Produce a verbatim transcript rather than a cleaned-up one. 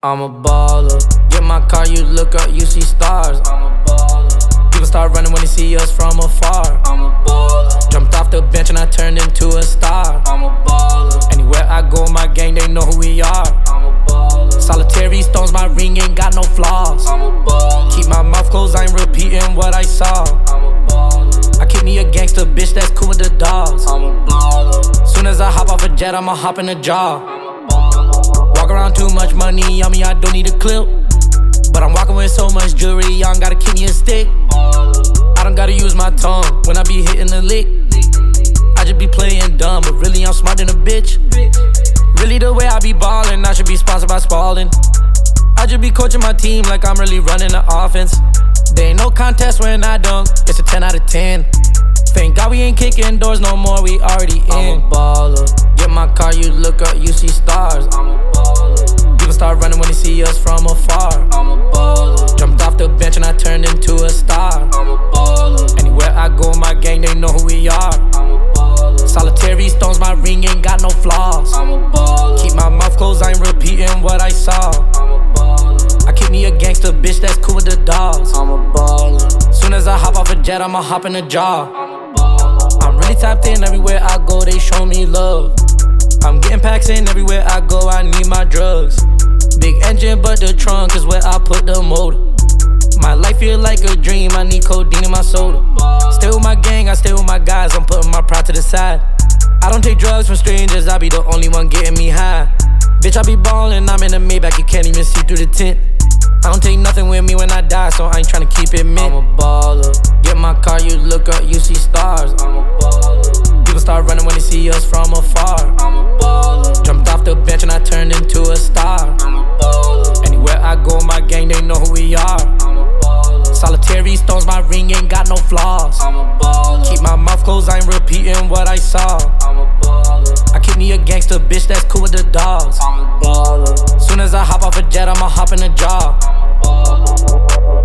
I'm a baller. Get my car, you look up, you see stars. I'm a baller. People start running when they see us from afar. I'm a baller. Jumped off the bench and I turned into a star. I'm a baller. Anywhere I go, my gang, they know who we are. I'm a baller. Solitary stones, my ring ain't got no flaws. I'm a baller. Keep my mouth closed, I ain't repeating what I saw. I'm a baller. I keep me a gangster bitch that's cool with the dogs. I'm a baller. Soon as I hop off a jet, I'ma hop in the jaw. Walk around too much money on me, I don't need a clip. But I'm walking with so much jewelry, y'all gotta keep me a stick. I don't gotta use my tongue when I be hitting the lick. I just be playing dumb, but really I'm smart than a bitch. Really the way I be ballin', I should be sponsored by Spalding. I just be coaching my team like I'm really running the offense. There ain't no contest when I dunk, it's a ten out of ten. Thank God we ain't kicking doors no more, we already in. I'm a baller. Get my car, you look up, you see stars. I'm a baller. People start running when they see us from afar. I'm a baller. Jumped off the bench and I turned into a star. I'm a baller. Anywhere I go, my gang, they know who we are. I'm a baller. Solitary stones, my ring ain't got no flaws. I'm a baller. Keep my mouth closed, I ain't repeating what I saw. I'm a baller. I keep me a gangster bitch that's cool with the dogs. I'm a baller. Soon as I hop off a jet, I'ma hop in the jaw. I'm really tapped in, everywhere I go, they show me love. I'm getting packs in, everywhere I go, I need my drugs. Big engine, but the trunk is where I put the motor. My life feel like a dream, I need codeine in my soda. Stay with my gang, I stay with my guys, I'm putting my pride to the side. I don't take drugs from strangers, I be the only one getting me high. Bitch, I be ballin', I'm in the Maybach, you can't even see through the tint. I don't take nothing with me when I die, so I ain't tryna keep it mint. I'm a baller. Get my car, you look up, you see stars. I'm a baller. People start running when they see us from afar. I'm a baller. Jumped off the bench and I turned into a star. I'm a baller. Anywhere I go, my gang, they know who we are. I'm a baller. Solitary stones, my ring ain't got no flaws. I'm a baller. Keep my mouth closed, I ain't repeating what I saw. I'm a baller. I keep me a gangster bitch that's cool with the dogs. I'm a baller. Soon as I hop off a jet, I'ma hop in the jaw. I'm a baller.